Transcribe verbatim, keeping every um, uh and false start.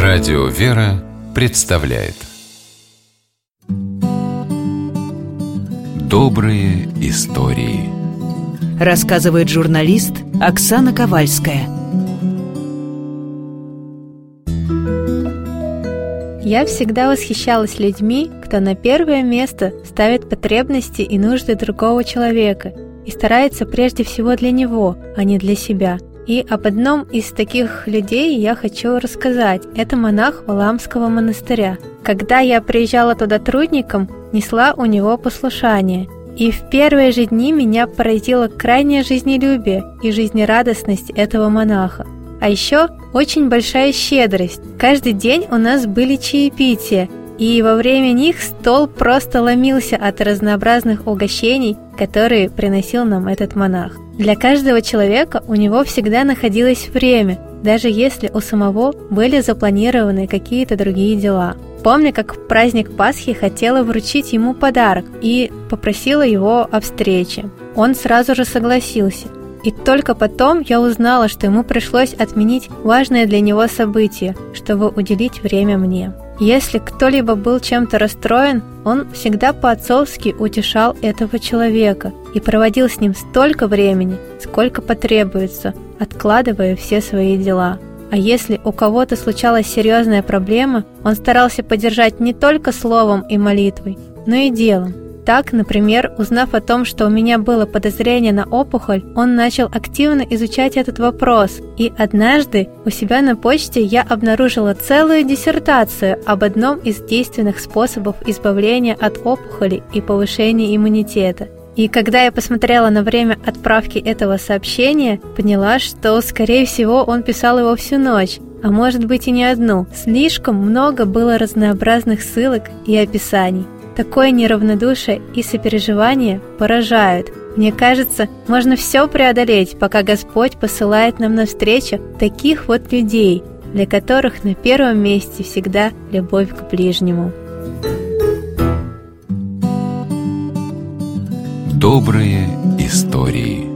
Радио «Вера» представляет Добрые истории. Рассказывает журналист Оксана Ковальская. Я всегда восхищалась людьми, кто на первое место ставит потребности и нужды другого человека и старается прежде всего для него, а не для себя. И об одном из таких людей я хочу рассказать. Это монах Валаамского монастыря. Когда я приезжала туда трудником, несла у него послушание. И в первые же дни меня поразило крайнее жизнелюбие и жизнерадостность этого монаха. А еще очень большая щедрость. Каждый день у нас были чаепития, и во время них стол просто ломился от разнообразных угощений, которые приносил нам этот монах. Для каждого человека у него всегда находилось время, даже если у самого были запланированы какие-то другие дела. Помню, как в праздник Пасхи хотела вручить ему подарок и попросила его о встрече. Он сразу же согласился. И только потом я узнала, что ему пришлось отменить важное для него событие, чтобы уделить время мне. Если кто-либо был чем-то расстроен, он всегда по-отцовски утешал этого человека и проводил с ним столько времени, сколько потребуется, откладывая все свои дела. А если у кого-то случалась серьезная проблема, он старался поддержать не только словом и молитвой, но и делом. Так, например, узнав о том, что у меня было подозрение на опухоль, он начал активно изучать этот вопрос. И однажды у себя на почте я обнаружила целую диссертацию об одном из действенных способов избавления от опухоли и повышения иммунитета. И когда я посмотрела на время отправки этого сообщения, поняла, что, скорее всего, он писал его всю ночь, а может быть и не одну. Слишком много было разнообразных ссылок и описаний. Такое неравнодушие и сопереживание поражают. Мне кажется, можно все преодолеть, пока Господь посылает нам навстречу таких вот людей, для которых на первом месте всегда любовь к ближнему. Добрые истории.